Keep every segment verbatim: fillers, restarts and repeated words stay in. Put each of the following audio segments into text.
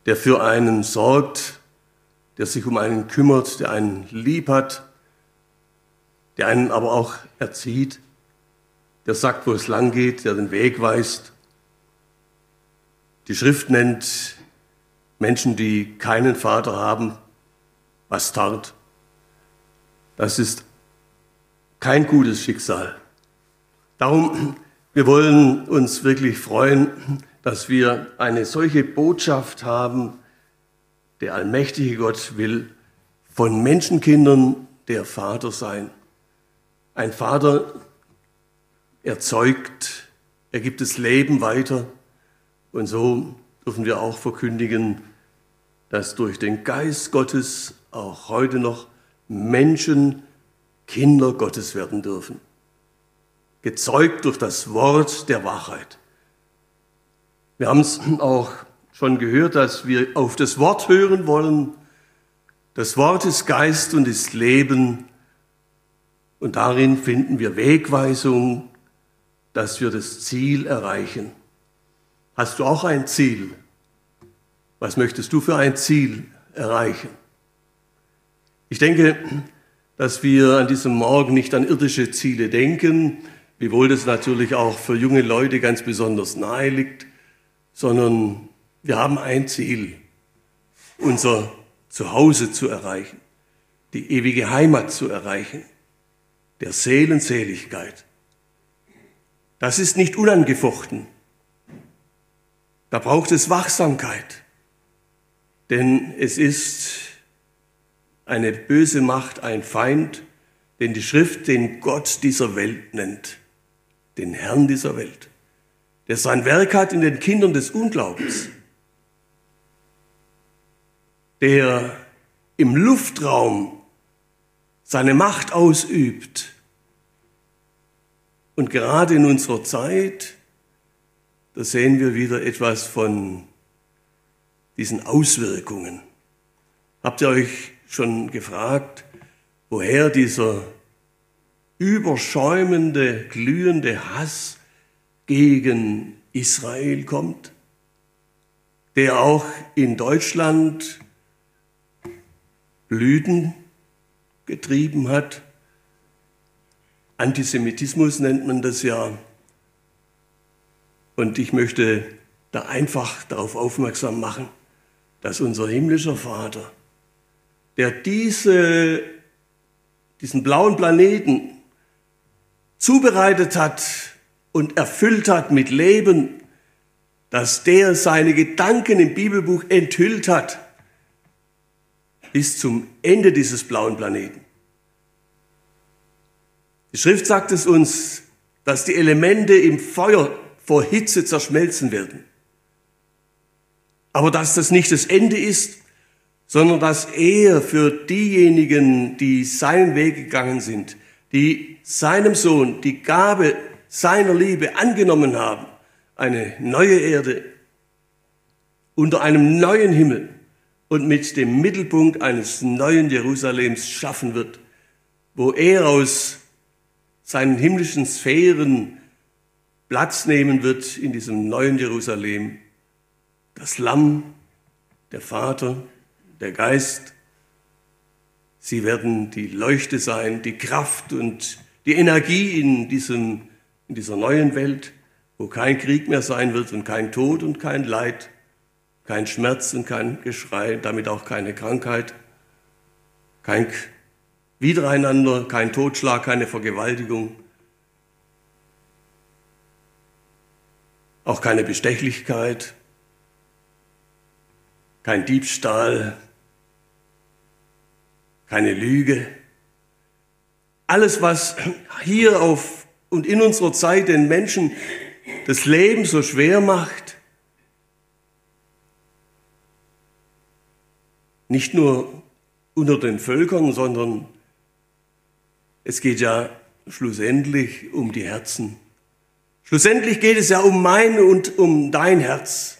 der für einen sorgt, der sich um einen kümmert, der einen lieb hat, der einen aber auch erzieht, der sagt, wo es lang geht, der den Weg weist. Die Schrift nennt Menschen, die keinen Vater haben, Bastard. Das ist kein gutes Schicksal. Darum, wir wollen uns wirklich freuen, dass wir eine solche Botschaft haben. Der allmächtige Gott will von Menschenkindern der Vater sein. Ein Vater erzeugt, er gibt das Leben weiter. Und so dürfen wir auch verkündigen, dass durch den Geist Gottes auch heute noch Menschen Kinder Gottes werden dürfen. Gezeugt durch das Wort der Wahrheit. Wir haben es auch schon gehört, dass wir auf das Wort hören wollen. Das Wort ist Geist und ist Leben. Und darin finden wir Wegweisung, dass wir das Ziel erreichen. Hast du auch ein Ziel? Was möchtest du für ein Ziel erreichen? Ich denke, dass wir an diesem Morgen nicht an irdische Ziele denken, wiewohl das natürlich auch für junge Leute ganz besonders nahe liegt, sondern wir haben ein Ziel, unser Zuhause zu erreichen, die ewige Heimat zu erreichen, der Seelenseligkeit. Das ist nicht unangefochten. Da braucht es Wachsamkeit, denn es ist eine böse Macht, ein Feind, den die Schrift den Gott dieser Welt nennt, den Herrn dieser Welt, der sein Werk hat in den Kindern des Unglaubens, der im Luftraum seine Macht ausübt. Und gerade in unserer Zeit, da sehen wir wieder etwas von diesen Auswirkungen. Habt ihr euch schon gefragt, woher dieser überschäumende, glühende Hass gegen Israel kommt, der auch in Deutschland Blüten getrieben hat? Antisemitismus nennt man das ja. Und ich möchte da einfach darauf aufmerksam machen, dass unser himmlischer Vater, der diese, diesen blauen Planeten zubereitet hat und erfüllt hat mit Leben, dass der seine Gedanken im Bibelbuch enthüllt hat, bis zum Ende dieses blauen Planeten. Die Schrift sagt es uns, dass die Elemente im Feuer vor Hitze zerschmelzen werden. Aber dass das nicht das Ende ist, sondern dass er für diejenigen, die seinen Weg gegangen sind, die seinem Sohn die Gabe seiner Liebe angenommen haben, eine neue Erde unter einem neuen Himmel und mit dem Mittelpunkt eines neuen Jerusalems schaffen wird, wo er aus seinen himmlischen Sphären Platz nehmen wird in diesem neuen Jerusalem. Das Lamm, der Vater, der Geist, sie werden die Leuchte sein, die Kraft und die Energie in, diesem, in dieser neuen Welt, wo kein Krieg mehr sein wird und kein Tod und kein Leid, kein Schmerz und kein Geschrei, damit auch keine Krankheit, kein Wiedereinander, kein Totschlag, keine Vergewaltigung, auch keine Bestechlichkeit, kein Diebstahl, keine Lüge. Alles, was hier auf und in unserer Zeit den Menschen das Leben so schwer macht, nicht nur unter den Völkern, sondern es geht ja schlussendlich um die Herzen. Schlussendlich geht es ja um mein und um dein Herz.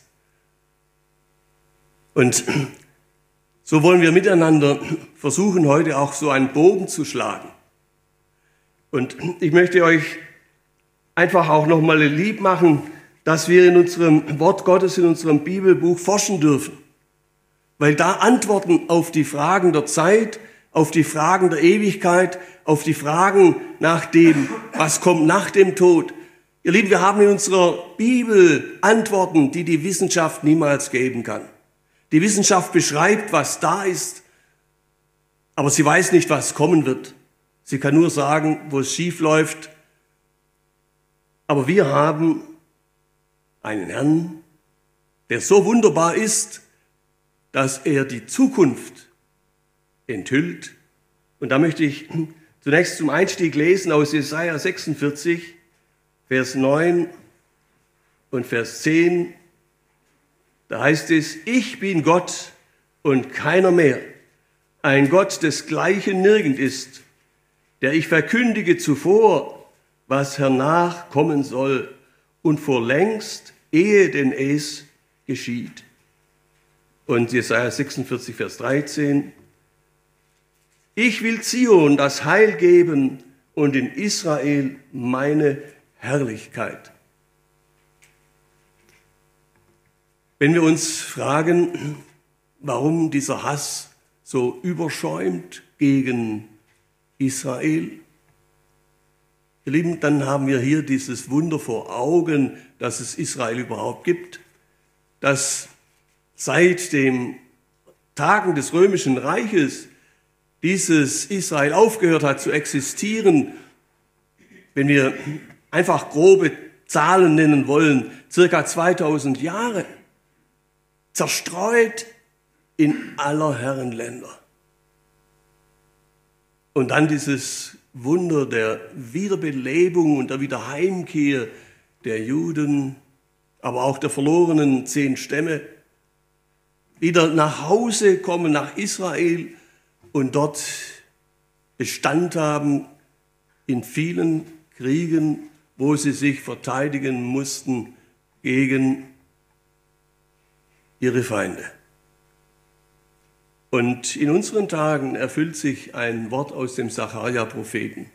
Und so wollen wir miteinander versuchen, heute auch so einen Bogen zu schlagen. Und ich möchte euch einfach auch nochmal lieb machen, dass wir in unserem Wort Gottes, in unserem Bibelbuch forschen dürfen. weil da Antworten auf die Fragen der Zeit, auf die Fragen der Ewigkeit, auf die Fragen nach dem, was kommt nach dem Tod. Ihr Lieben, wir haben in unserer Bibel Antworten, die die Wissenschaft niemals geben kann. Die Wissenschaft beschreibt, was da ist, aber sie weiß nicht, was kommen wird. Sie kann nur sagen, wo es schief läuft. Aber wir haben einen Herrn, der so wunderbar ist, dass er die Zukunft enthüllt. Und da möchte ich zunächst zum Einstieg lesen aus Jesaja sechsundvierzig, Vers neun und Vers zehn. Da heißt es, ich bin Gott und keiner mehr, ein Gott, desgleichen nirgend ist, der ich verkündige zuvor, was hernach kommen soll und vor längst, ehe denn es geschieht. Und Jesaja sechsundvierzig, Vers dreizehn, ich will Zion das Heil geben und in Israel meine Herrlichkeit. Wenn wir uns fragen, warum dieser Hass so überschäumt gegen Israel, ihr Lieben, dann haben wir hier dieses Wunder vor Augen, dass es Israel überhaupt gibt, dass seit den Tagen des Römischen Reiches dieses Israel aufgehört hat zu existieren. Wenn wir einfach grobe Zahlen nennen wollen, circa zweitausend Jahre, zerstreut in aller Herren Länder. Und dann dieses Wunder der Wiederbelebung und der Wiederheimkehr der Juden, aber auch der verlorenen zehn Stämme, wieder nach Hause kommen, nach Israel und dort Bestand haben in vielen Kriegen, wo sie sich verteidigen mussten gegen ihre Feinde. Und in unseren Tagen erfüllt sich ein Wort aus dem Sacharja-Propheten.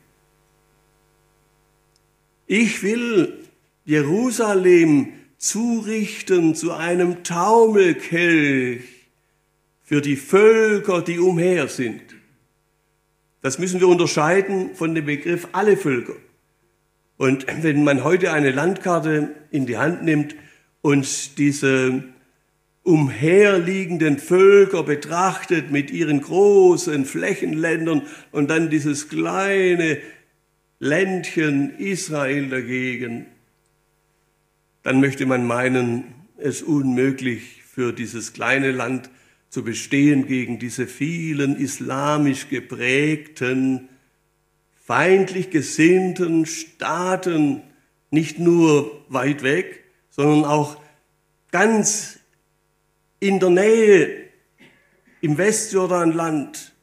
Ich will Jerusalem zurichten zu einem Taumelkelch für die Völker, die umher sind. Das müssen wir unterscheiden von dem Begriff alle Völker. Und wenn man heute eine Landkarte in die Hand nimmt und diese umherliegenden Völker betrachtet mit ihren großen Flächenländern und dann dieses kleine Ländchen Israel dagegen, dann möchte man meinen, es unmöglich für dieses kleine Land zu bestehen gegen diese vielen islamisch geprägten, feindlich gesinnten Staaten, nicht nur weit weg, sondern auch ganz in der Nähe im Westjordanland.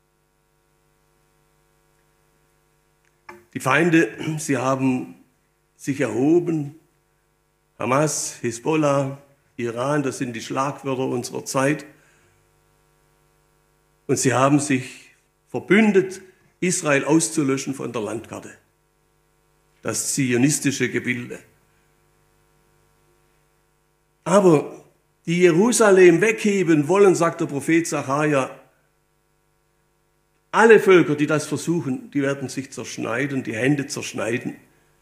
Die Feinde, sie haben sich erhoben. Hamas, Hisbollah, Iran, das sind die Schlagwörter unserer Zeit. Und sie haben sich verbündet, Israel auszulöschen von der Landkarte. Das zionistische Gebilde. Aber die Jerusalem wegheben wollen, sagt der Prophet Sacharja, alle Völker, die das versuchen, die werden sich zerschneiden, die Hände zerschneiden.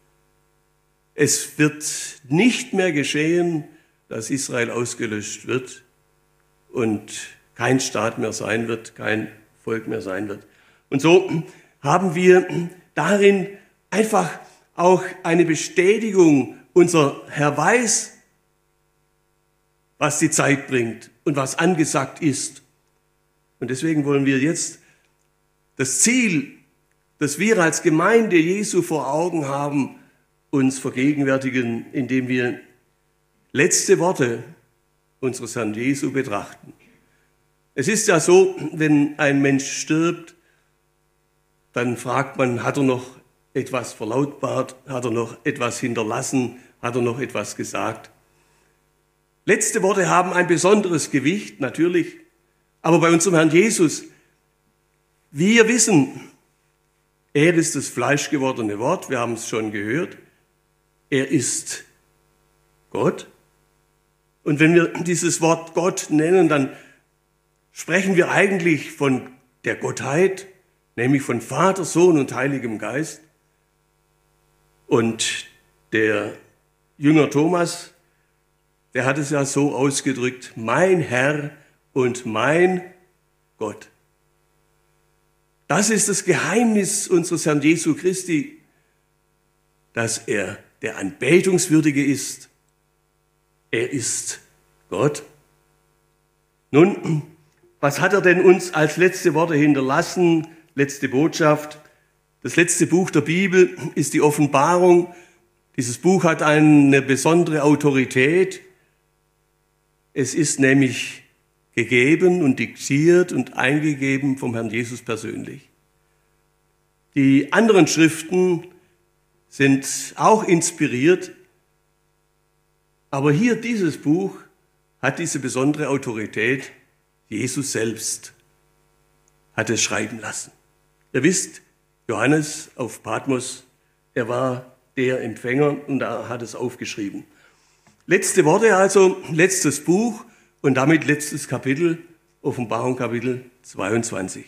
Es wird nicht mehr geschehen, dass Israel ausgelöscht wird und kein Staat mehr sein wird, kein Volk mehr sein wird. Und so haben wir darin einfach auch eine Bestätigung. Unser Herr weiß, was die Zeit bringt und was angesagt ist. Und deswegen wollen wir jetzt das Ziel, das wir als Gemeinde Jesu vor Augen haben, uns vergegenwärtigen, indem wir letzte Worte unseres Herrn Jesu betrachten. Es ist ja so, wenn ein Mensch stirbt, dann fragt man, hat er noch etwas verlautbart, hat er noch etwas hinterlassen, hat er noch etwas gesagt. Letzte Worte haben ein besonderes Gewicht, natürlich, aber bei unserem Herrn Jesus, wir wissen, er ist das fleischgewordene Wort, wir haben es schon gehört, er ist Gott. Und wenn wir dieses Wort Gott nennen, dann sprechen wir eigentlich von der Gottheit, nämlich von Vater, Sohn und Heiligem Geist. Und der Jünger Thomas, der hat es ja so ausgedrückt, mein Herr und mein Gott. Das ist das Geheimnis unseres Herrn Jesu Christi, dass er der Anbetungswürdige ist. Er ist Gott. Nun, was hat er denn uns als letzte Worte hinterlassen, letzte Botschaft? Das letzte Buch der Bibel ist die Offenbarung. Dieses Buch hat eine besondere Autorität. Es ist nämlich gegeben und diktiert und eingegeben vom Herrn Jesus persönlich. Die anderen Schriften sind auch inspiriert, aber hier dieses Buch hat diese besondere Autorität. Jesus selbst hat es schreiben lassen. Ihr wisst, Johannes auf Patmos, er war der Empfänger und er hat es aufgeschrieben. Letzte Worte also, letztes Buch und damit letztes Kapitel, Offenbarung Kapitel zweiundzwanzig.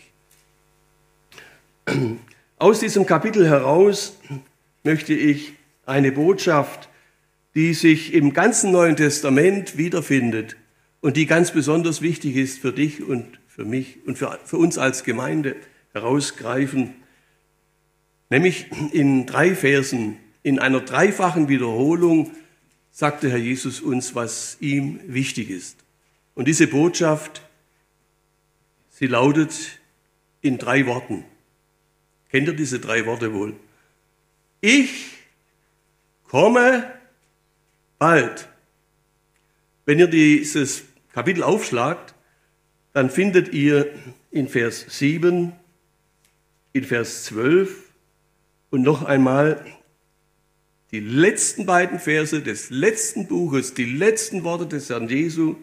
Aus diesem Kapitel heraus möchte ich eine Botschaft, die sich im ganzen Neuen Testament wiederfindet und die ganz besonders wichtig ist für dich und für mich und für, für uns als Gemeinde, herausgreifen. Nämlich in drei Versen, in einer dreifachen Wiederholung, sagte Herr Jesus uns, was ihm wichtig ist. Und diese Botschaft, sie lautet in drei Worten. Kennt ihr diese drei Worte wohl? Ich komme bald. Wenn ihr dieses Kapitel aufschlagt, dann findet ihr in Vers sieben, in Vers zwölf und noch einmal die letzten beiden Verse des letzten Buches, die letzten Worte des Herrn Jesu.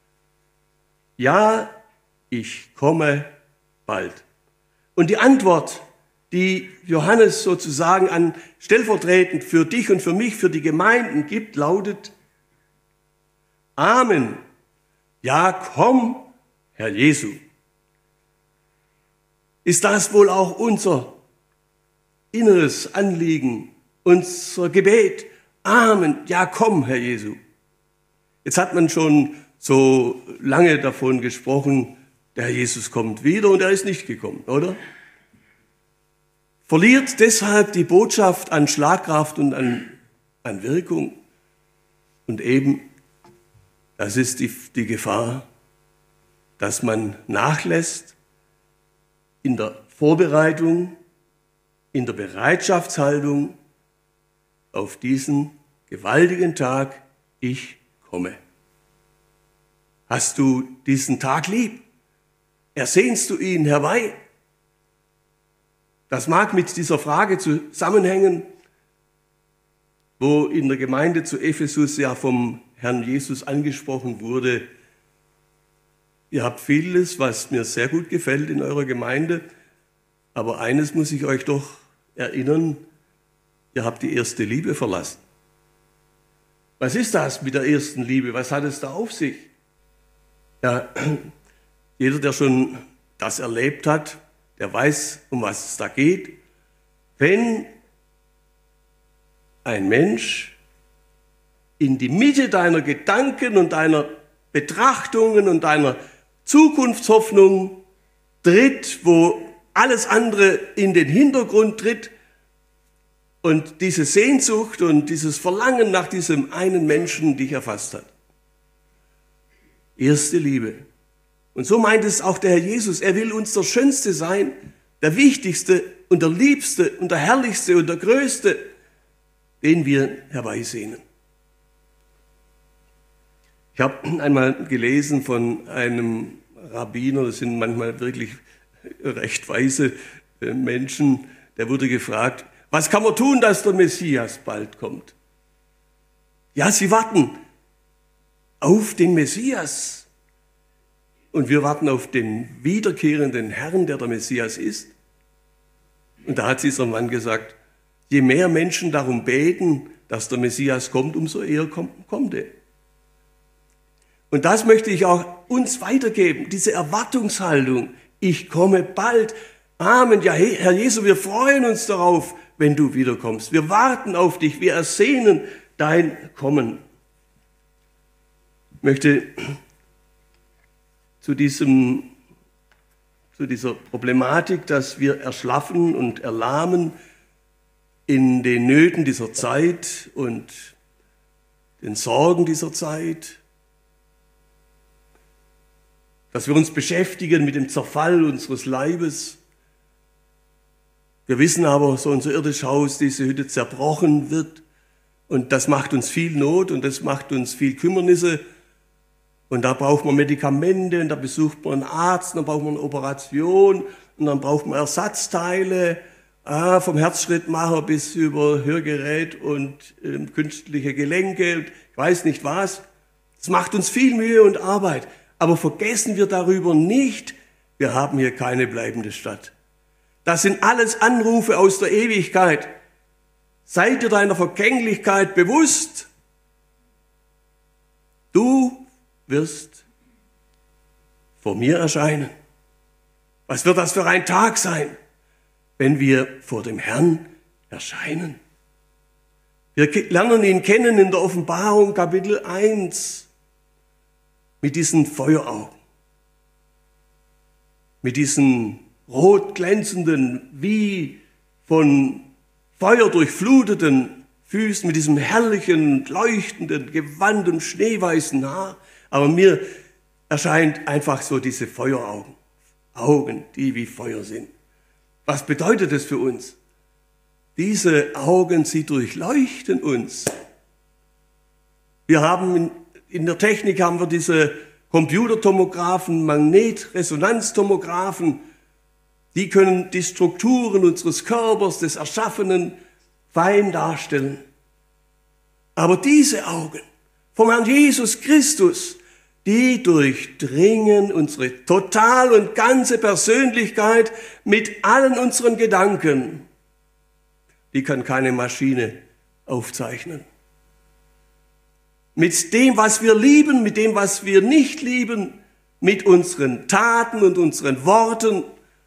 Ja, ich komme bald. Und die Antwort, die Johannes sozusagen an stellvertretend für dich und für mich, für die Gemeinden gibt, lautet Amen. Ja, komm, Herr Jesu. Ist das wohl auch unser inneres Anliegen, unser Gebet? Amen. Ja, komm, Herr Jesu. Jetzt hat man schon so lange davon gesprochen, der Herr Jesus kommt wieder und er ist nicht gekommen, oder? Verliert deshalb die Botschaft an Schlagkraft und an, an Wirkung. Und eben, das ist die, die Gefahr, dass man nachlässt in der Vorbereitung, in der Bereitschaftshaltung auf diesen gewaltigen Tag, ich komme. Hast du diesen Tag lieb? Ersehnst du ihn herbei? Das mag mit dieser Frage zusammenhängen, wo in der Gemeinde zu Ephesus ja vom Herrn Jesus angesprochen wurde. Ihr habt vieles, was mir sehr gut gefällt in eurer Gemeinde, aber eines muss ich euch doch erinnern, ihr habt die erste Liebe verlassen. Was ist das mit der ersten Liebe? Was hat es da auf sich? Ja, jeder, der schon das erlebt hat, der weiß, um was es da geht. Wenn ein Mensch in die Mitte deiner Gedanken und deiner Betrachtungen und deiner Zukunftshoffnung tritt, wo alles andere in den Hintergrund tritt und diese Sehnsucht und dieses Verlangen nach diesem einen Menschen dich erfasst hat. Erste Liebe. Und so meint es auch der Herr Jesus. Er will uns der Schönste sein, der Wichtigste und der Liebste und der Herrlichste und der Größte, den wir herbeisehnen. Ich habe einmal gelesen von einem Rabbiner, das sind manchmal wirklich recht weise Menschen, der wurde gefragt, was kann man tun, dass der Messias bald kommt? Ja, sie warten auf den Messias. Und wir warten auf den wiederkehrenden Herrn, der der Messias ist. Und da hat dieser Mann gesagt, je mehr Menschen darum beten, dass der Messias kommt, umso eher kommt, kommt er. Und das möchte ich auch uns weitergeben, diese Erwartungshaltung. Ich komme bald. Amen. Ja, Herr Jesu, wir freuen uns darauf, wenn du wiederkommst. Wir warten auf dich. Wir ersehnen dein Kommen. Ich möchte zu diesem, zu dieser Problematik, dass wir erschlaffen und erlahmen in den Nöten dieser Zeit und den Sorgen dieser Zeit, dass wir uns beschäftigen mit dem Zerfall unseres Leibes. Wir wissen aber, so unser irdisches Haus, diese Hütte zerbrochen wird. Und das macht uns viel Not und das macht uns viel Kümmernisse. Und da braucht man Medikamente und da besucht man einen Arzt, dann braucht man eine Operation und dann braucht man Ersatzteile, ah, vom Herzschrittmacher bis über Hörgerät und äh, künstliche Gelenke und ich weiß nicht was. Das macht uns viel Mühe und Arbeit. Aber vergessen wir darüber nicht, wir haben hier keine bleibende Stadt. Das sind alles Anrufe aus der Ewigkeit. Sei dir deiner Vergänglichkeit bewusst. Du wirst vor mir erscheinen. Was wird das für ein Tag sein, wenn wir vor dem Herrn erscheinen? Wir lernen ihn kennen in der Offenbarung Kapitel eins mit diesen Feueraugen, mit diesen rot glänzenden, wie von Feuer durchfluteten Füßen, mit diesem herrlichen, leuchtenden, gewandten, schneeweißen Haar. Aber mir erscheint einfach so diese Feueraugen, Augen, die wie Feuer sind. Was bedeutet das für uns? Diese Augen, sie durchleuchten uns. Wir haben in, in der Technik haben wir diese Computertomographen, Magnetresonanztomographen, die können die Strukturen unseres Körpers, des Erschaffenen, fein darstellen. Aber diese Augen vom Herrn Jesus Christus, die durchdringen unsere total und ganze Persönlichkeit mit allen unseren Gedanken. Die kann keine Maschine aufzeichnen. Mit dem, was wir lieben, mit dem, was wir nicht lieben, mit unseren Taten und unseren Worten.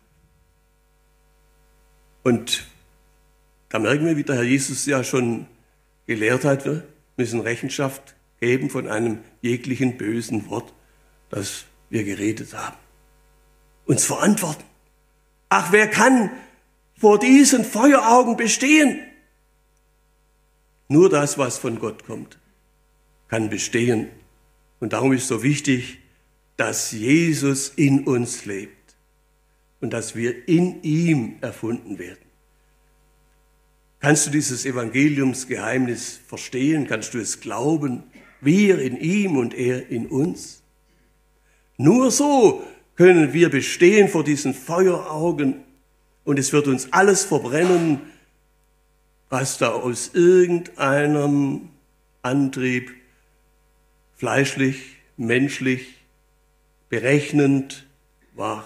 Und da merken wir, wie der Herr Jesus ja schon gelehrt hat, wir müssen Rechenschaft geben von einem jeglichen bösen Wort, das wir geredet haben. Uns verantworten. Ach, wer kann vor diesen Feueraugen bestehen? Nur das, was von Gott kommt, kann bestehen. Und darum ist so wichtig, dass Jesus in uns lebt und dass wir in ihm erfunden werden. Kannst du dieses Evangeliumsgeheimnis verstehen? Kannst du es glauben? Wir in ihm und er in uns? Nur so können wir bestehen vor diesen Feueraugen und es wird uns alles verbrennen, was da aus irgendeinem Antrieb fleischlich, menschlich, berechnend war.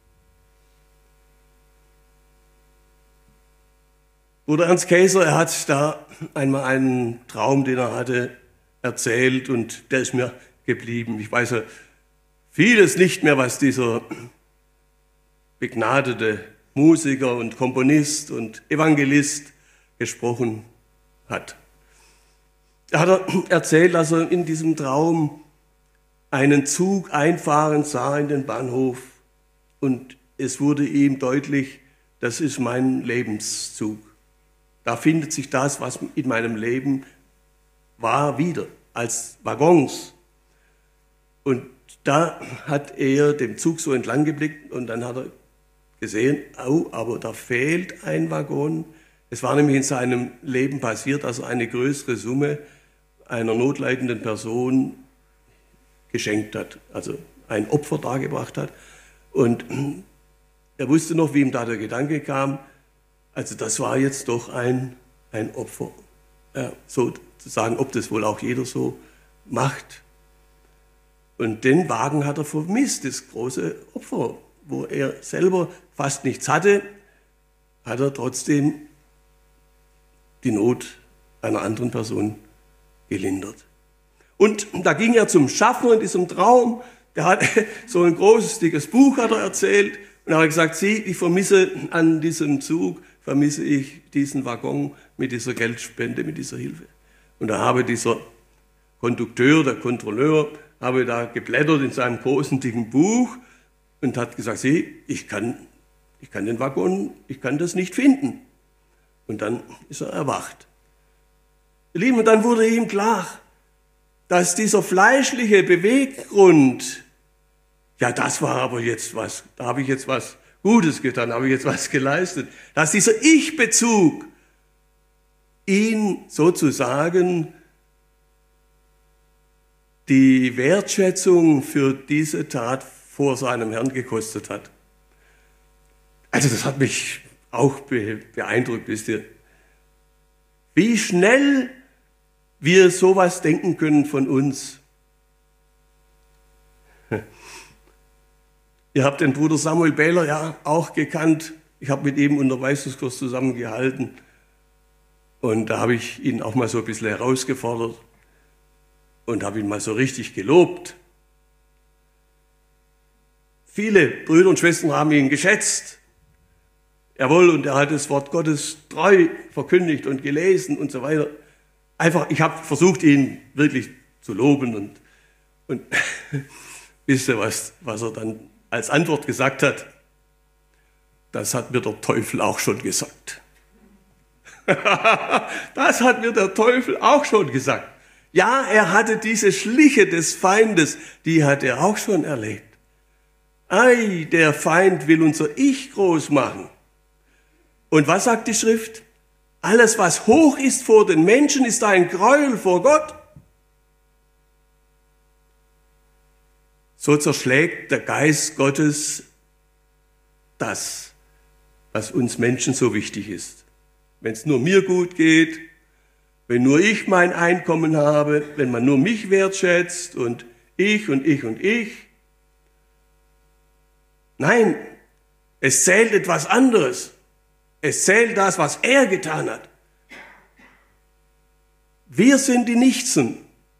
Bruder Ernst Käser, er hat da einmal einen Traum, den er hatte, erzählt und der ist mir geblieben. Ich weiß ja vieles nicht mehr, was dieser begnadete Musiker und Komponist und Evangelist gesprochen hat. Er hat erzählt, dass er in diesem Traum einen Zug einfahren sah in den Bahnhof und es wurde ihm deutlich, das ist mein Lebenszug. Da findet sich das, was in meinem Leben war, wieder, als Waggons. Und da hat er dem Zug so entlang geblickt und dann hat er gesehen, oh, aber da fehlt ein Waggon. Es war nämlich in seinem Leben passiert, dass er eine größere Summe einer notleidenden Person geschenkt hat, also ein Opfer dargebracht hat. Und er wusste noch, wie ihm da der Gedanke kam, also das war jetzt doch ein, ein Opfer. Ja, sozusagen, ob das wohl auch jeder so macht. Und den Wagen hat er vermisst, das große Opfer, wo er selber fast nichts hatte, hat er trotzdem die Not einer anderen Person gelindert. Und da ging er zum Schaffner in diesem Traum. Der hat so ein großes, dickes Buch hat er erzählt. Und er hat gesagt, Sie, ich vermisse an diesem Zug, vermisse ich diesen Waggon mit dieser Geldspende, mit dieser Hilfe. Und da habe dieser Kondukteur, der Kontrolleur, habe da geblättert in seinem großen, dicken Buch und hat gesagt, Sie, ich kann, ich kann den Waggon, ich kann das nicht finden. Und dann ist er erwacht. Ihr Lieben, und dann wurde ihm klar, dass dieser fleischliche Beweggrund, ja, das war aber jetzt was, da habe ich jetzt was Gutes getan, habe ich jetzt was geleistet, dass dieser Ich-Bezug ihn sozusagen die Wertschätzung für diese Tat vor seinem Herrn gekostet hat. Also das hat mich auch beeindruckt, wisst ihr. Wie schnell wir sowas denken können von uns. Ihr habt den Bruder Samuel Behler ja auch gekannt. Ich habe mit ihm Unterweisungskurs zusammengehalten. Und da habe ich ihn auch mal so ein bisschen herausgefordert und habe ihn mal so richtig gelobt. Viele Brüder und Schwestern haben ihn geschätzt. Jawohl, und er hat das Wort Gottes treu verkündigt und gelesen und so weiter. Einfach, ich habe versucht, ihn wirklich zu loben. Und, und wisst ihr, was, was er dann als Antwort gesagt hat? Das hat mir der Teufel auch schon gesagt. Das hat mir der Teufel auch schon gesagt. Ja, er hatte diese Schliche des Feindes, die hat er auch schon erlebt. Ei, der Feind will unser Ich groß machen. Und was sagt die Schrift? Alles, was hoch ist vor den Menschen, ist ein Gräuel vor Gott. So zerschlägt der Geist Gottes das, was uns Menschen so wichtig ist. Wenn es nur mir gut geht, wenn nur ich mein Einkommen habe, wenn man nur mich wertschätzt und ich und ich und ich. Nein, es zählt etwas anderes. Es zählt das, was er getan hat. Wir sind die Nichtsen.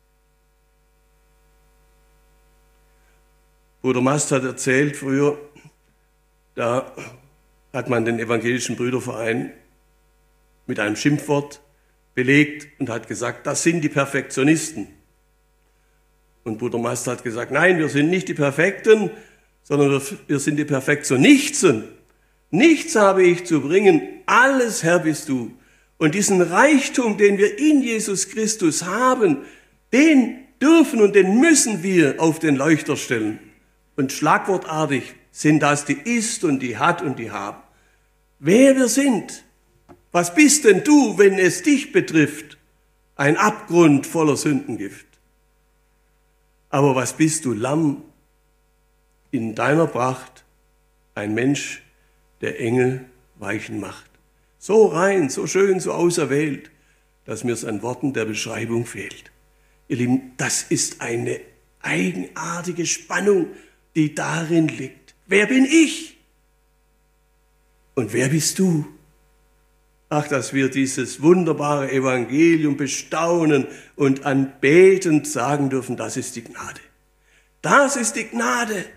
Bruder Mast hat erzählt früher, da hat man den evangelischen Brüderverein mit einem Schimpfwort belegt und hat gesagt, das sind die Perfektionisten. Und Bruder Mast hat gesagt, nein, wir sind nicht die Perfekten, sondern wir sind die Perfektionisten. Nichts habe ich zu bringen, alles Herr bist du. Und diesen Reichtum, den wir in Jesus Christus haben, den dürfen und den müssen wir auf den Leuchter stellen. Und schlagwortartig sind das die ist und die hat und die haben. Wer wir sind, was bist denn du, wenn es dich betrifft? Ein Abgrund voller Sündengift. Aber was bist du, Lamm, in deiner Pracht, ein Mensch, der Engel weichen macht. So rein, so schön, so auserwählt, dass mir es an Worten der Beschreibung fehlt. Ihr Lieben, das ist eine eigenartige Spannung, die darin liegt. Wer bin ich? Und wer bist du? Ach, dass wir dieses wunderbare Evangelium bestaunen und anbetend sagen dürfen, das ist die Gnade. Das ist die Gnade.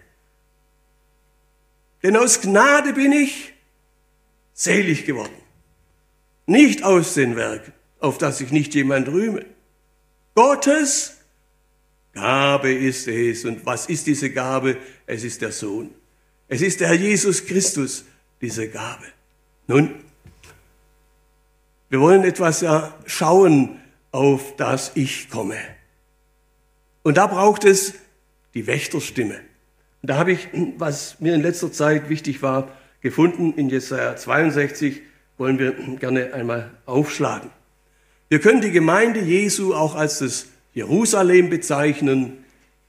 Denn aus Gnade bin ich selig geworden. Nicht aus den Werken, auf das sich nicht jemand rühme. Gottes Gabe ist es. Und was ist diese Gabe? Es ist der Sohn. Es ist der Herr Jesus Christus, diese Gabe. Nun, wir wollen etwas ja schauen, auf das Ich komme. Und da braucht es die Wächterstimme. Und da habe ich, was mir in letzter Zeit wichtig war, gefunden. In Jesaja zweiundsechzig wollen wir gerne einmal aufschlagen. Wir können die Gemeinde Jesu auch als das Jerusalem bezeichnen.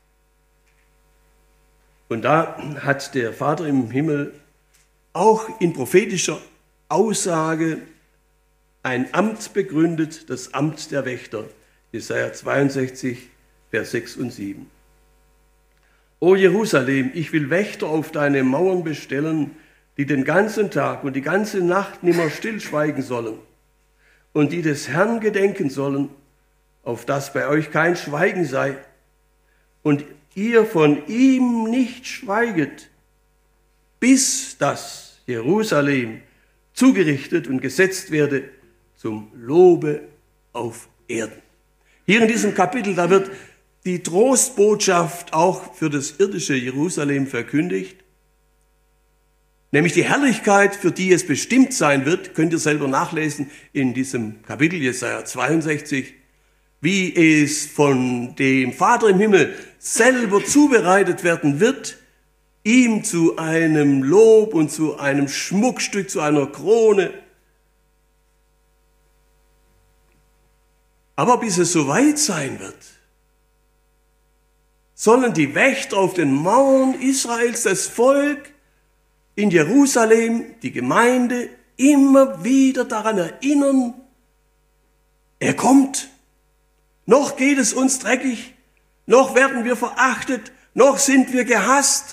Und da hat der Vater im Himmel auch in prophetischer Aussage ein Amt begründet, das Amt der Wächter. Jesaja zweiundsechzig, Vers sechs und sieben. O Jerusalem, ich will Wächter auf deine Mauern bestellen, die den ganzen Tag und die ganze Nacht nimmer stillschweigen sollen und die des Herrn gedenken sollen auf dass bei euch kein Schweigen sei und ihr von ihm nicht schweiget, bis das Jerusalem zugerichtet und gesetzt werde zum Lobe auf Erden. Hier in diesem Kapitel, da wird die Trostbotschaft auch für das irdische Jerusalem verkündigt, nämlich die Herrlichkeit, für die es bestimmt sein wird, könnt ihr selber nachlesen in diesem Kapitel Jesaja zweiundsechzig, wie es von dem Vater im Himmel selber zubereitet werden wird, ihm zu einem Lob und zu einem Schmuckstück, zu einer Krone. Aber bis es soweit sein wird, sollen die Wächter auf den Mauern Israels, das Volk in Jerusalem, die Gemeinde, immer wieder daran erinnern, er kommt. Noch geht es uns dreckig, noch werden wir verachtet, noch sind wir gehasst.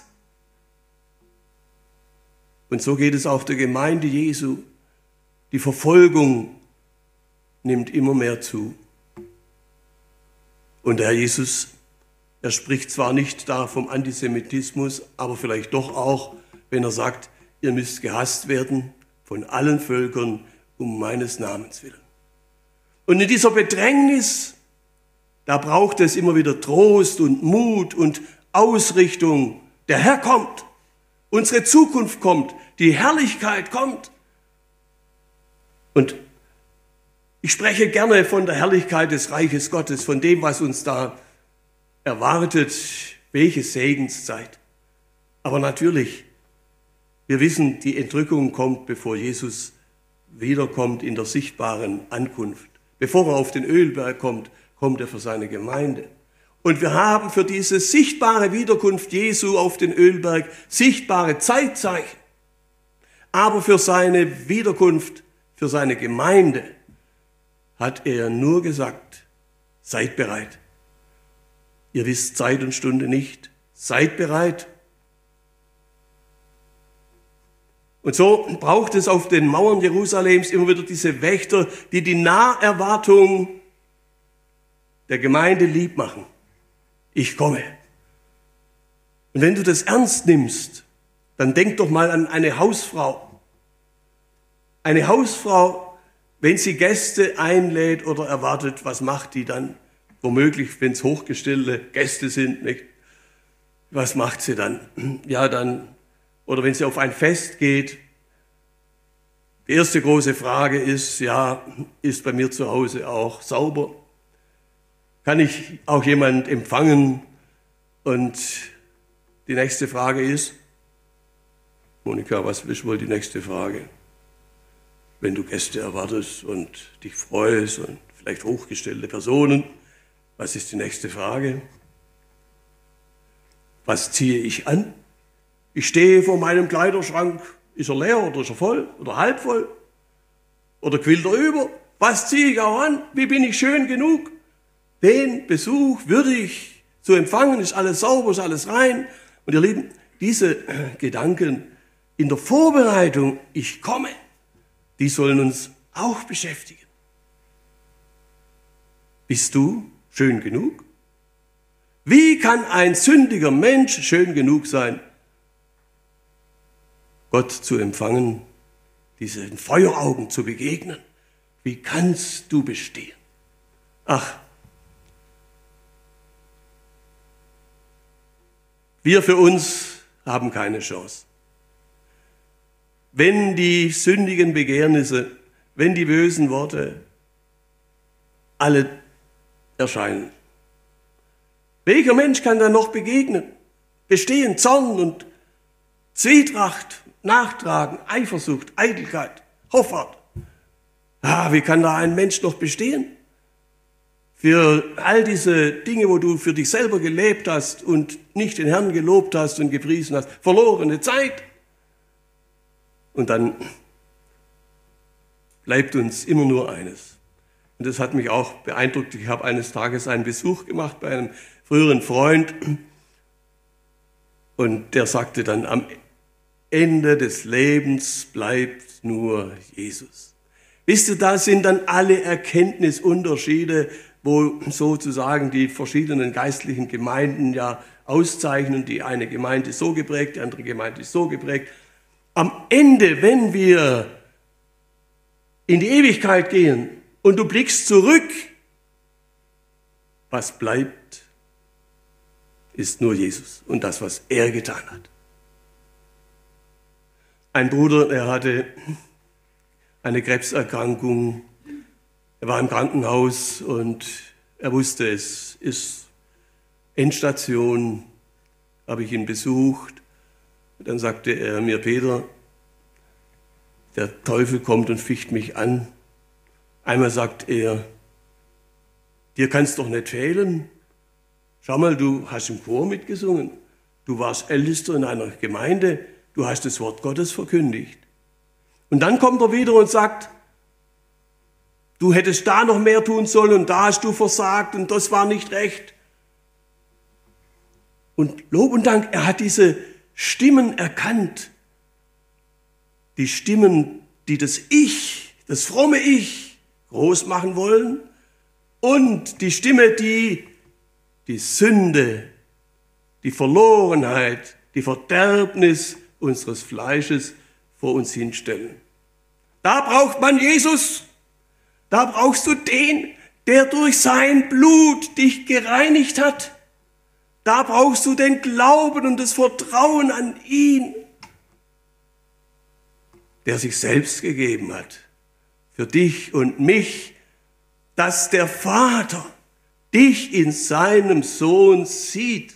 Und so geht es auch der Gemeinde Jesu. Die Verfolgung nimmt immer mehr zu. Und der Herr Jesus, er spricht zwar nicht da vom Antisemitismus, aber vielleicht doch auch, wenn er sagt, ihr müsst gehasst werden von allen Völkern um meines Namens willen. Und in dieser Bedrängnis, da braucht es immer wieder Trost und Mut und Ausrichtung. Der Herr kommt, unsere Zukunft kommt, die Herrlichkeit kommt. Und ich spreche gerne von der Herrlichkeit des Reiches Gottes, von dem, was uns da erwartet, welche Segenszeit. Aber natürlich, wir wissen, die Entrückung kommt, bevor Jesus wiederkommt in der sichtbaren Ankunft. Bevor er auf den Ölberg kommt, kommt er für seine Gemeinde. Und wir haben für diese sichtbare Wiederkunft Jesu auf den Ölberg sichtbare Zeitzeichen. Aber für seine Wiederkunft, für seine Gemeinde hat er nur gesagt, seid bereit. Ihr wisst Zeit und Stunde nicht, seid bereit. Und so braucht es auf den Mauern Jerusalems immer wieder diese Wächter, die die Naherwartung der Gemeinde lieb machen. Ich komme. Und wenn du das ernst nimmst, dann denk doch mal an eine Hausfrau. Eine Hausfrau, wenn sie Gäste einlädt oder erwartet, was macht die dann? Womöglich, wenn es hochgestellte Gäste sind, nicht? Was macht sie dann? Ja, dann, oder wenn sie auf ein Fest geht, die erste große Frage ist, ja, ist bei mir zu Hause auch sauber? Kann ich auch jemand empfangen? Und die nächste Frage ist, Monika, was ist wohl die nächste Frage? Wenn du Gäste erwartest und dich freust und vielleicht hochgestellte Personen, was ist die nächste Frage? Was ziehe ich an? Ich stehe vor meinem Kleiderschrank. Ist er leer oder ist er voll oder halb voll? Oder quillt er über? Was ziehe ich auch an? Wie bin ich schön genug? Den Besuch würdig zu empfangen, ist alles sauber, ist alles rein. Und ihr Lieben, diese Gedanken in der Vorbereitung, ich komme, die sollen uns auch beschäftigen. Bist du schön genug? Wie kann ein sündiger Mensch schön genug sein, Gott zu empfangen, diesen Feueraugen zu begegnen? Wie kannst du bestehen? Ach, wir für uns haben keine Chance. Wenn die sündigen Begehrnisse, wenn die bösen Worte alle erscheinen. Welcher Mensch kann da noch begegnen? Bestehen, Zorn und Zwietracht, Nachtragen, Eifersucht, Eitelkeit, Hoffart. Ah, wie kann da ein Mensch noch bestehen? Für all diese Dinge, wo du für dich selber gelebt hast und nicht den Herrn gelobt hast und gepriesen hast. Verlorene Zeit. Und dann bleibt uns immer nur eines. Und das hat mich auch beeindruckt. Ich habe eines Tages einen Besuch gemacht bei einem früheren Freund. Und der sagte dann, am Ende des Lebens bleibt nur Jesus. Wisst ihr, da sind dann alle Erkenntnisunterschiede, wo sozusagen die verschiedenen geistlichen Gemeinden ja auszeichnen. Die eine Gemeinde ist so geprägt, die andere Gemeinde ist so geprägt. Am Ende, wenn wir in die Ewigkeit gehen und du blickst zurück, was bleibt, ist nur Jesus und das, was er getan hat. Ein Bruder, er hatte eine Krebserkrankung, er war im Krankenhaus und er wusste, es ist Endstation, habe ich ihn besucht. Dann sagte er mir, Peter, der Teufel kommt und ficht mich an. Einmal sagt er, dir kann es doch nicht fehlen. Schau mal, du hast im Chor mitgesungen. Du warst Ältester in einer Gemeinde. Du hast das Wort Gottes verkündigt. Und dann kommt er wieder und sagt, du hättest da noch mehr tun sollen und da hast du versagt und das war nicht recht. Und Lob und Dank, er hat diese Stimmen erkannt. Die Stimmen, die das Ich, das fromme Ich groß machen wollen und die Stimme, die die Sünde, die Verlorenheit, die Verderbnis unseres Fleisches vor uns hinstellen. Da braucht man Jesus, da brauchst du den, der durch sein Blut dich gereinigt hat. Da brauchst du den Glauben und das Vertrauen an ihn, der sich selbst gegeben hat, für dich und mich, dass der Vater dich in seinem Sohn sieht.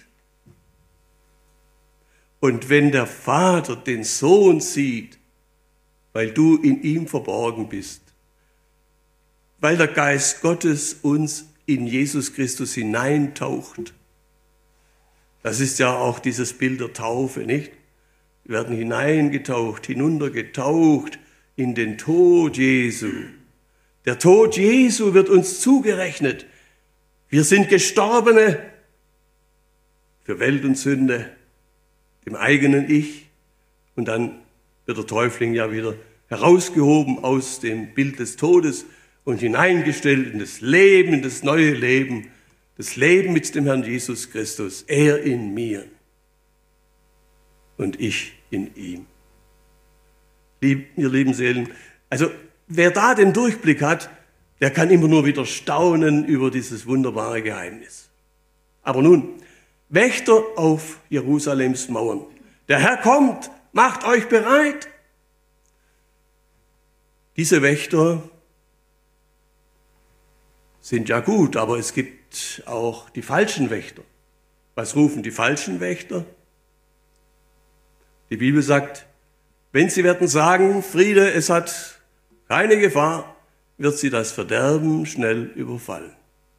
Und wenn der Vater den Sohn sieht, weil du in ihm verborgen bist, weil der Geist Gottes uns in Jesus Christus hineintaucht, das ist ja auch dieses Bild der Taufe, nicht? Wir werden hineingetaucht, hinuntergetaucht in den Tod Jesu. Der Tod Jesu wird uns zugerechnet. Wir sind Gestorbene für Welt und Sünde, dem eigenen Ich. Und dann wird der Täufling ja wieder herausgehoben aus dem Bild des Todes und hineingestellt in das Leben, in das neue Leben, das Leben mit dem Herrn Jesus Christus. Er in mir und ich in ihm. Lieb, ihr lieben Seelen, also wer da den Durchblick hat, der kann immer nur wieder staunen über dieses wunderbare Geheimnis. Aber nun, Wächter auf Jerusalems Mauern. Der Herr kommt, macht euch bereit. Diese Wächter sind ja gut, aber es gibt auch die falschen Wächter. Was rufen die falschen Wächter? Die Bibel sagt, wenn sie werden sagen, Friede, es hat keine Gefahr, wird sie das Verderben schnell überfallen.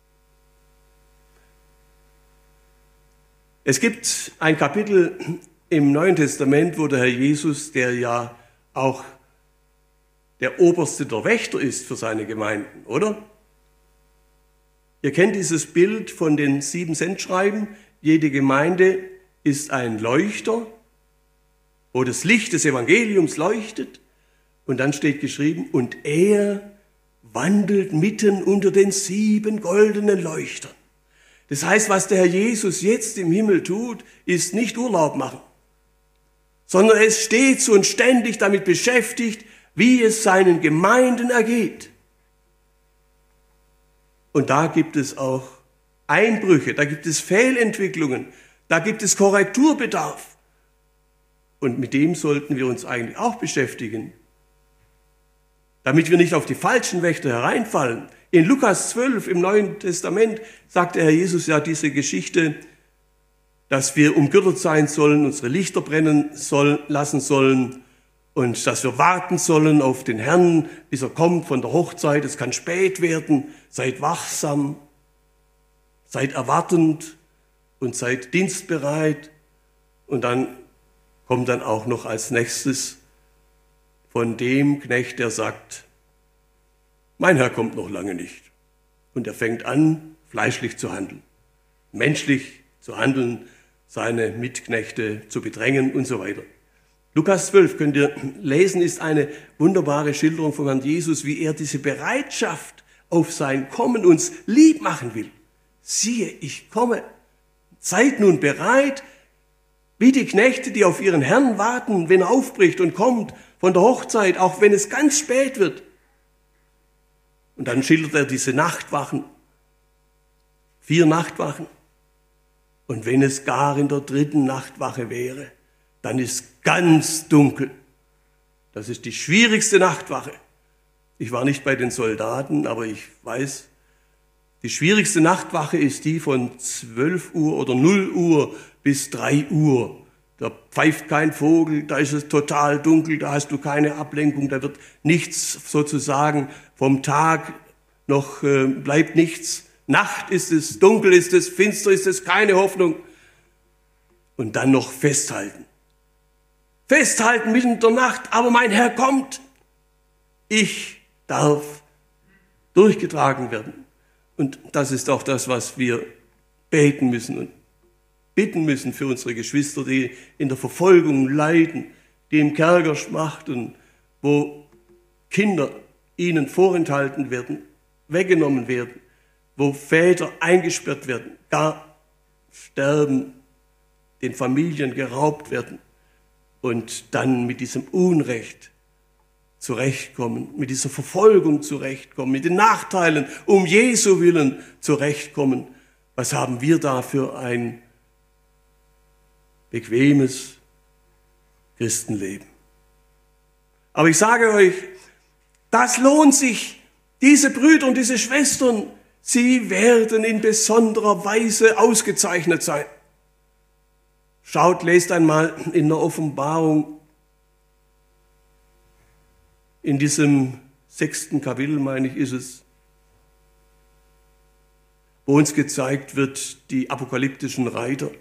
Es gibt ein Kapitel im Neuen Testament, wo der Herr Jesus, der ja auch der Oberste der Wächter ist für seine Gemeinden, oder? Ihr kennt dieses Bild von den sieben Sendschreiben. Jede Gemeinde ist ein Leuchter, wo das Licht des Evangeliums leuchtet. Und dann steht geschrieben, und er wandelt mitten unter den sieben goldenen Leuchtern. Das heißt, was der Herr Jesus jetzt im Himmel tut, ist nicht Urlaub machen, sondern er ist stets und ständig damit beschäftigt, wie es seinen Gemeinden ergeht. Und da gibt es auch Einbrüche, da gibt es Fehlentwicklungen, da gibt es Korrekturbedarf. Und mit dem sollten wir uns eigentlich auch beschäftigen, damit wir nicht auf die falschen Wächter hereinfallen. In Lukas zwölf im Neuen Testament sagt der Herr Jesus ja diese Geschichte, dass wir umgürtet sein sollen, unsere Lichter brennen sollen, lassen sollen und dass wir warten sollen auf den Herrn, bis er kommt von der Hochzeit. Es kann spät werden. Seid wachsam, seid erwartend und seid dienstbereit. Und dann kommt dann auch noch als nächstes von dem Knecht, der sagt, mein Herr kommt noch lange nicht. Und er fängt an, fleischlich zu handeln, menschlich zu handeln, seine Mitknechte zu bedrängen und so weiter. Lukas zwölf, könnt ihr lesen, ist eine wunderbare Schilderung von Herrn Jesus, wie er diese Bereitschaft auf sein Kommen uns lieb machen will. Siehe, ich komme. Seid nun bereit, wie die Knechte, die auf ihren Herrn warten, wenn er aufbricht und kommt von der Hochzeit, auch wenn es ganz spät wird. Und dann schildert er diese Nachtwachen, vier Nachtwachen. Und wenn es gar in der dritten Nachtwache wäre, dann ist ganz dunkel. Das ist die schwierigste Nachtwache. Ich war nicht bei den Soldaten, aber ich weiß, die schwierigste Nachtwache ist die von zwölf Uhr oder null Uhr bis drei Uhr. Da pfeift kein Vogel, da ist es total dunkel, da hast du keine Ablenkung, da wird nichts sozusagen vom Tag, noch äh, bleibt nichts. Nacht ist es, dunkel ist es, finster ist es, keine Hoffnung. Und dann noch festhalten. Festhalten mitten in der Nacht, aber mein Herr kommt. Ich darf durchgetragen werden. Und das ist auch das, was wir beten müssen und bitten müssen für unsere Geschwister, die in der Verfolgung leiden, die im Kerker schmachten, wo Kinder ihnen vorenthalten werden, weggenommen werden, wo Väter eingesperrt werden, gar sterben, den Familien geraubt werden und dann mit diesem Unrecht zurechtkommen, mit dieser Verfolgung zurechtkommen, mit den Nachteilen um Jesu willen zurechtkommen. Was haben wir da für ein bequemes Christenleben? Aber ich sage euch, das lohnt sich. Diese Brüder und diese Schwestern, sie werden in besonderer Weise ausgezeichnet sein. Schaut, lest einmal in der Offenbarung, in diesem sechsten Kapitel, meine ich, ist es, wo uns gezeigt wird, die apokalyptischen Reiter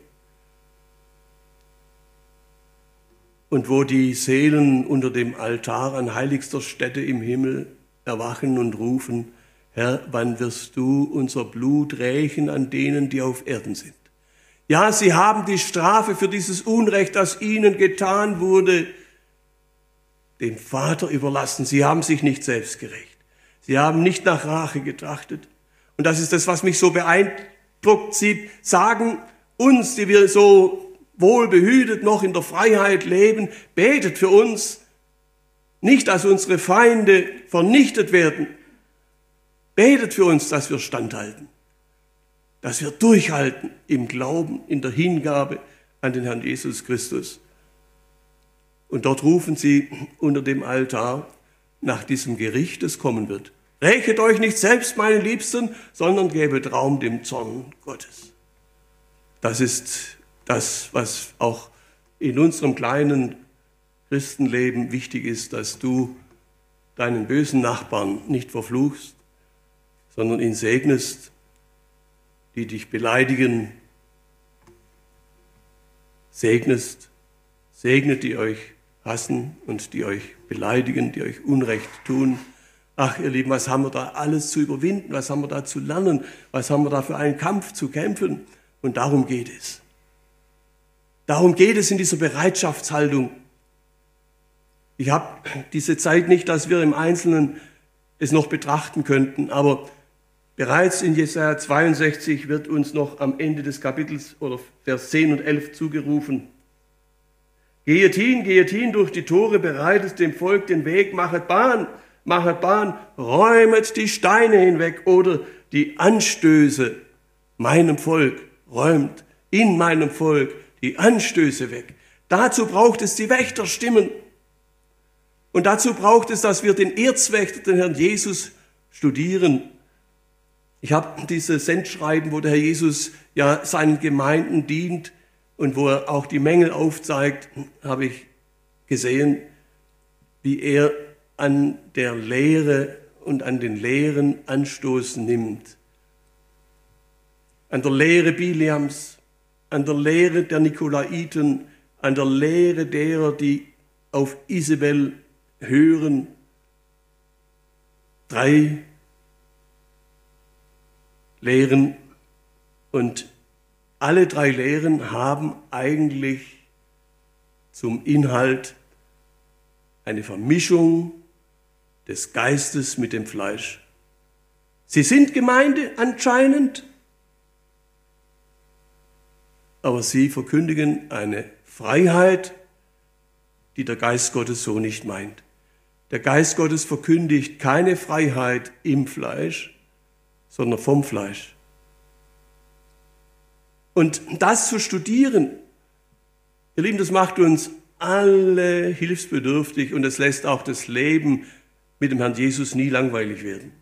und wo die Seelen unter dem Altar an heiligster Stätte im Himmel erwachen und rufen: Herr, wann wirst du unser Blut rächen an denen, die auf Erden sind? Ja, sie haben die Strafe für dieses Unrecht, das ihnen getan wurde, dem Vater überlassen. Sie haben sich nicht selbst gerecht. Sie haben nicht nach Rache getrachtet. Und das ist das, was mich so beeindruckt. Sie sagen uns, die wir so wohlbehütet noch in der Freiheit leben, betet für uns, nicht, dass unsere Feinde vernichtet werden. Betet für uns, dass wir standhalten, dass wir durchhalten im Glauben, in der Hingabe an den Herrn Jesus Christus. Und dort rufen sie unter dem Altar nach diesem Gericht, das kommen wird: Rächet euch nicht selbst, meine Liebsten, sondern gebet Raum dem Zorn Gottes. Das ist das, was auch in unserem kleinen Christenleben wichtig ist, dass du deinen bösen Nachbarn nicht verfluchst, sondern ihn segnest, die dich beleidigen, segnest, segnet, die euch hassen und die euch beleidigen, die euch Unrecht tun. Ach, ihr Lieben, was haben wir da alles zu überwinden, was haben wir da zu lernen, was haben wir da für einen Kampf zu kämpfen? Und darum geht es. Darum geht es in dieser Bereitschaftshaltung. Ich habe diese Zeit nicht, dass wir im Einzelnen es noch betrachten könnten, aber bereits in Jesaja zweiundsechzig wird uns noch am Ende des Kapitels oder Vers zehn und elf zugerufen: Gehet hin, gehet hin durch die Tore, bereitet dem Volk den Weg, machet Bahn, machet Bahn, räumet die Steine hinweg oder die Anstöße meinem Volk, räumt in meinem Volk die Anstöße weg. Dazu braucht es die Wächterstimmen. Und dazu braucht es, dass wir den Erzwächter, den Herrn Jesus, studieren. Ich habe dieses Sendschreiben, wo der Herr Jesus ja seinen Gemeinden dient und wo er auch die Mängel aufzeigt, habe ich gesehen, wie er an der Lehre und an den Lehren Anstoß nimmt. An der Lehre Biliams, an der Lehre der Nikolaiten, an der Lehre derer, die auf Isabel hören. Drei Lehren, und alle drei Lehren haben eigentlich zum Inhalt eine Vermischung des Geistes mit dem Fleisch. Sie sind Gemeinde anscheinend, aber sie verkündigen eine Freiheit, die der Geist Gottes so nicht meint. Der Geist Gottes verkündigt keine Freiheit im Fleisch, sondern vom Fleisch. Und das zu studieren, ihr Lieben, das macht uns alle hilfsbedürftig und es lässt auch das Leben mit dem Herrn Jesus nie langweilig werden.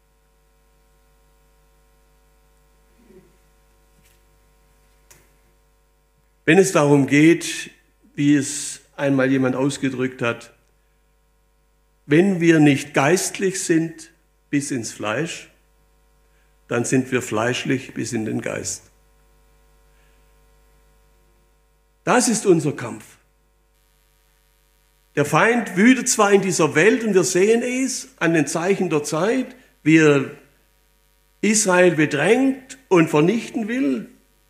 Wenn es darum geht, wie es einmal jemand ausgedrückt hat, wenn wir nicht geistlich sind bis ins Fleisch, dann sind wir fleischlich bis in den Geist. Das ist unser Kampf. Der Feind wütet zwar in dieser Welt und wir sehen es an den Zeichen der Zeit, wie er Israel bedrängt und vernichten will,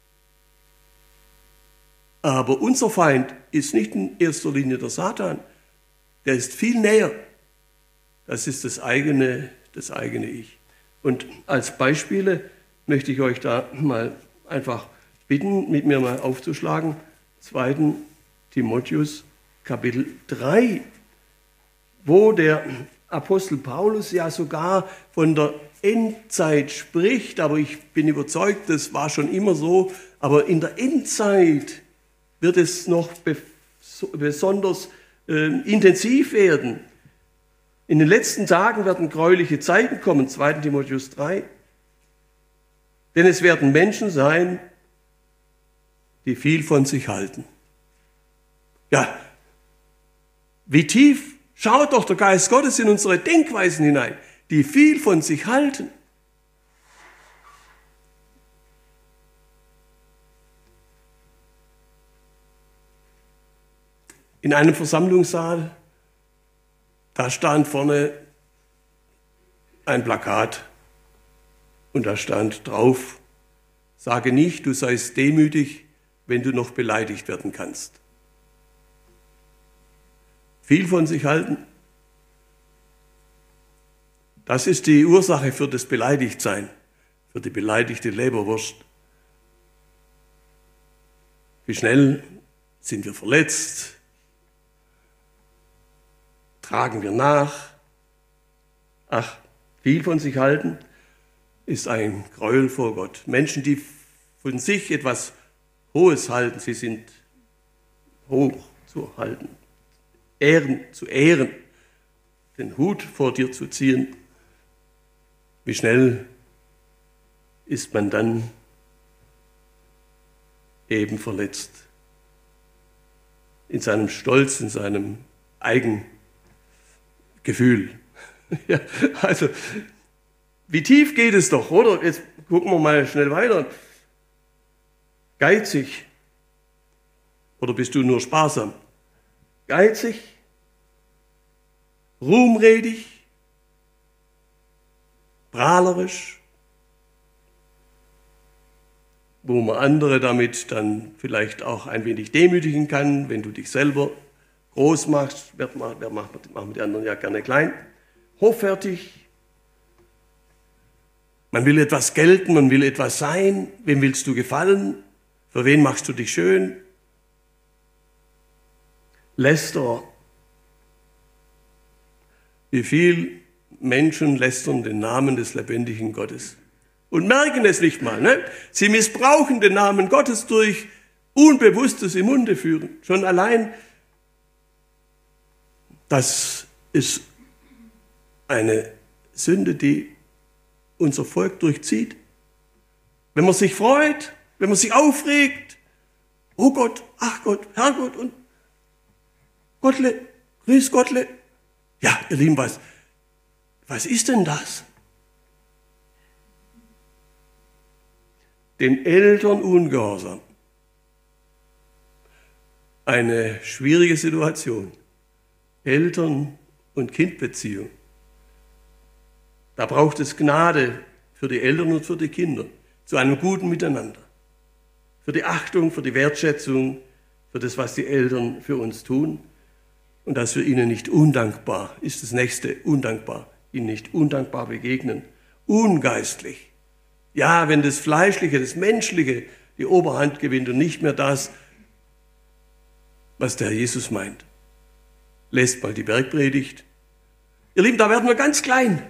aber unser Feind ist nicht in erster Linie der Satan, der ist viel näher. Das ist das eigene, das eigene Ich. Und als Beispiele möchte ich euch da mal einfach bitten, mit mir mal aufzuschlagen. zweiten Timotheus Kapitel drei, wo der Apostel Paulus ja sogar von der Endzeit spricht, aber ich bin überzeugt, das war schon immer so, aber in der Endzeit wird es noch besonders äh, intensiv werden. In den letzten Tagen werden gräuliche Zeiten kommen, zweiten Timotheus drei. Denn es werden Menschen sein, die viel von sich halten. Ja, wie tief schaut doch der Geist Gottes in unsere Denkweisen hinein, die viel von sich halten. In einem Versammlungssaal, da stand vorne ein Plakat und da stand drauf: Sage nicht, du seist demütig, wenn du noch beleidigt werden kannst. Viel von sich halten, das ist die Ursache für das Beleidigtsein, für die beleidigte Leberwurst. Wie schnell sind wir verletzt? Tragen wir nach? Ach, viel von sich halten ist ein Gräuel vor Gott. Menschen, die von sich etwas Hohes halten, sie sind hoch zu halten, Ehren zu ehren, den Hut vor dir zu ziehen. Wie schnell ist man dann eben verletzt in seinem Stolz, in seinem Eigengefühl. Ja, also, wie tief geht es doch, oder? Jetzt gucken wir mal schnell weiter. Geizig. Oder bist du nur sparsam? Geizig, ruhmredig, prahlerisch, wo man andere damit dann vielleicht auch ein wenig demütigen kann, wenn du dich selber groß machst, wer macht, wer macht, machen die anderen ja gerne klein. Hoffärtig, man will etwas gelten, man will etwas sein, wem willst du gefallen, für wen machst du dich schön? Lästerer. Wie viel Menschen lästern den Namen des lebendigen Gottes und merken es nicht mal. Ne? Sie missbrauchen den Namen Gottes durch unbewusstes im Munde führen. Schon allein, das ist eine Sünde, die unser Volk durchzieht. Wenn man sich freut, wenn man sich aufregt, oh Gott, ach Gott, Herrgott und Gottle, grüß Gottle. Ja, ihr Lieben, was, was ist denn das? Den Eltern ungehorsam. Eine schwierige Situation. Eltern- und Kindbeziehung. Da braucht es Gnade für die Eltern und für die Kinder, zu einem guten Miteinander. Für die Achtung, für die Wertschätzung, für das, was die Eltern für uns tun. Und dass wir ihnen nicht undankbar, ist das Nächste, undankbar, ihnen nicht undankbar begegnen, ungeistlich. Ja, wenn das Fleischliche, das Menschliche die Oberhand gewinnt und nicht mehr das, was der Herr Jesus meint. Lest mal die Bergpredigt. Ihr Lieben, da werden wir ganz klein.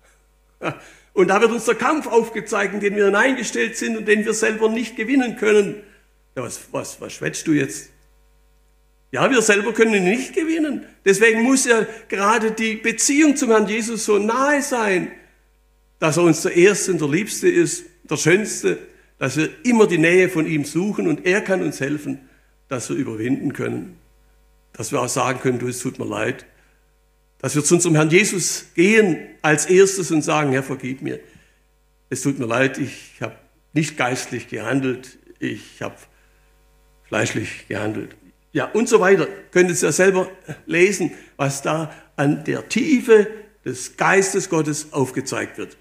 Und da wird uns der Kampf aufgezeigt, in den wir hineingestellt sind und den wir selber nicht gewinnen können. Ja, was, was, was schwätzt du jetzt? Ja, wir selber können ihn nicht gewinnen. Deswegen muss ja gerade die Beziehung zum Herrn Jesus so nahe sein, dass er uns der Erste und der Liebste ist, der Schönste, dass wir immer die Nähe von ihm suchen und er kann uns helfen, dass wir überwinden können. Dass wir auch sagen können, du, es tut mir leid. Dass wir zu unserem Herrn Jesus gehen als erstes und sagen, Herr, vergib mir. Es tut mir leid, ich habe nicht geistlich gehandelt, ich habe fleischlich gehandelt. Ja, und so weiter. Könnt ihr es ja selber lesen, was da an der Tiefe des Geistes Gottes aufgezeigt wird.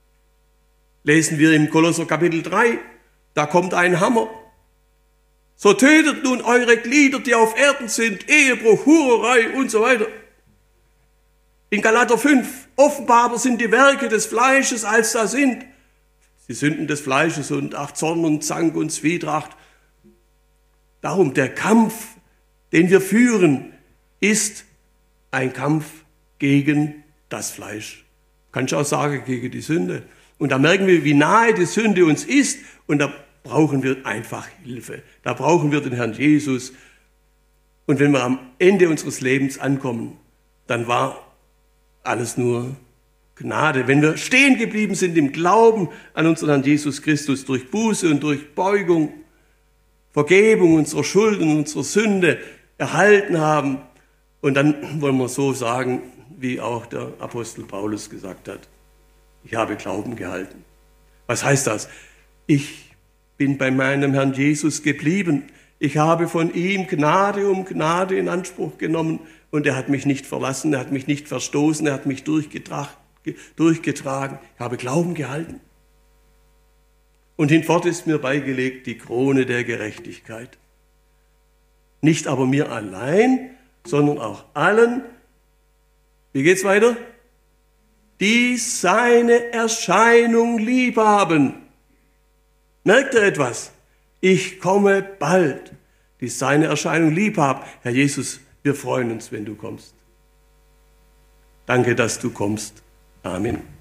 Lesen wir im Kolosser Kapitel drei, da kommt ein Hammer. So tötet nun eure Glieder, die auf Erden sind, Ehebruch, Hurerei und so weiter. In Galater fünf, offenbar aber sind die Werke des Fleisches, als da sind, die Sünden des Fleisches und ach, Zorn und Zank und Zwietracht. Darum, der Kampf, den wir führen, ist ein Kampf gegen das Fleisch. Kannst du auch sagen, gegen die Sünde. Und da merken wir, wie nahe die Sünde uns ist und da brauchen wir einfach Hilfe. Da brauchen wir den Herrn Jesus. Und wenn wir am Ende unseres Lebens ankommen, dann war alles nur Gnade. Wenn wir stehen geblieben sind im Glauben an unseren Herrn Jesus Christus durch Buße und durch Beugung, Vergebung unserer Schulden, unserer Sünde erhalten haben. Und dann wollen wir so sagen, wie auch der Apostel Paulus gesagt hat, ich habe Glauben gehalten. Was heißt das? Ich bin bei meinem Herrn Jesus geblieben. Ich habe von ihm Gnade um Gnade in Anspruch genommen und er hat mich nicht verlassen, er hat mich nicht verstoßen, er hat mich durchgetragen. Ich habe Glauben gehalten. Und hinfort ist mir beigelegt die Krone der Gerechtigkeit. Nicht aber mir allein, sondern auch allen, wie geht's weiter? Die seine Erscheinung lieb haben. Merkt ihr etwas? Ich komme bald, die seine Erscheinung lieb haben. Herr Jesus, wir freuen uns, wenn du kommst. Danke, dass du kommst. Amen.